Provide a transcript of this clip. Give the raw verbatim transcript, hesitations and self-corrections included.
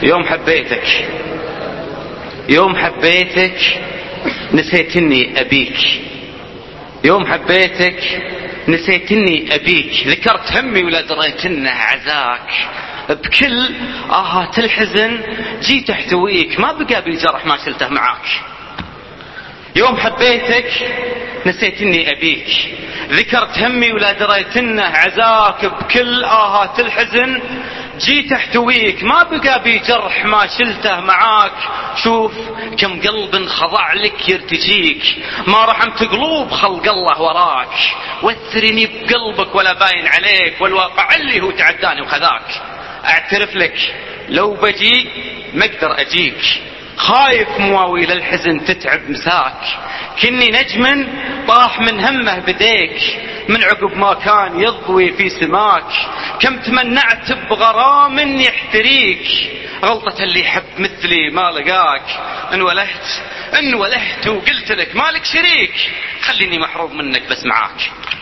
يوم حبيتك يوم حبيتك نسيت اني ابيك، يوم حبيتك نسيت اني ابيك، ذكرت همي ولا دريت انه عزاك، بكل آهات الحزن جيت احتويك، ما بقى بي جرح ما شلته معاك. يوم حبيتك نسيت اني ابيك، ذكرت همي ولا دريت انه عزاك، بكل آهات الحزن جيت احتويك، ما بقى بي جرح ما شلته معاك. شوف كم قلب خضع لك يرتجيك، ما رحمت قلوب خلق الله وراك، وثرني بقلبك ولا باين عليك، والواقع اللي هو تعداني وخذاك. اعترف لك لو بجي ما اقدر اجيك، خايف مواويل الحزن تتعب مساك، كني نجم طاح من همه بديك، من عقب ما كان يضوي في سماك. كم تمنعت بغرام يحتريك، غلطة اللي يحب مثلي ما لقاك. ان ولهت ان ولهت وقلت لك مالك شريك، خليني محروم منك بس معاك.